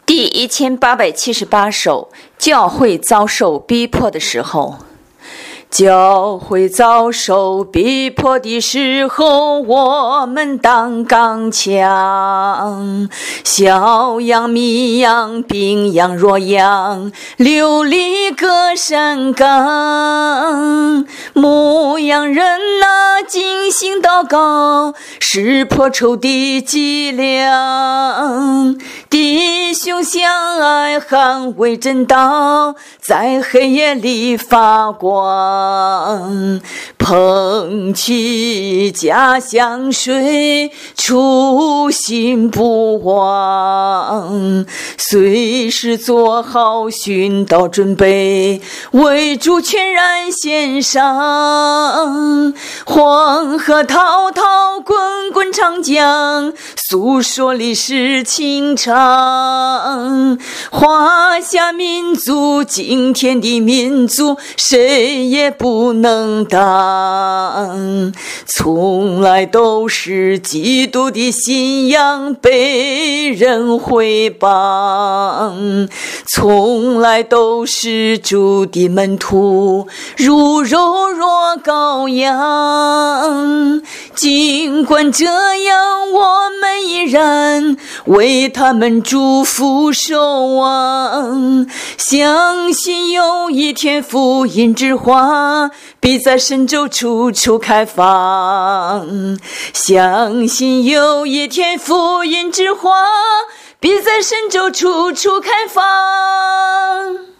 第1878首，教会遭受逼迫的时候。教会遭受逼迫的时候，我们当刚强，小羊、迷羊、病羊、弱羊，流离各山岗。牧羊人呐，尽心祷告，识破仇敌伎俩。弟兄相爱，捍卫真道，在黑夜里发光。捧起家乡水，初心不忘。随时做好殉道准备，为主全然献上。黄河滔滔，滚滚长江，诉说历史情长。华夏民族，今天的民族，谁也不能挡。从来都是基督的信仰被人毁谤，从来都是主的门徒如柔弱羔羊。尽管这样，我们依然为他们祝福守望，相信有一天福音之花必在神州处处开放，相信有一天福音之花必在神州处处开放。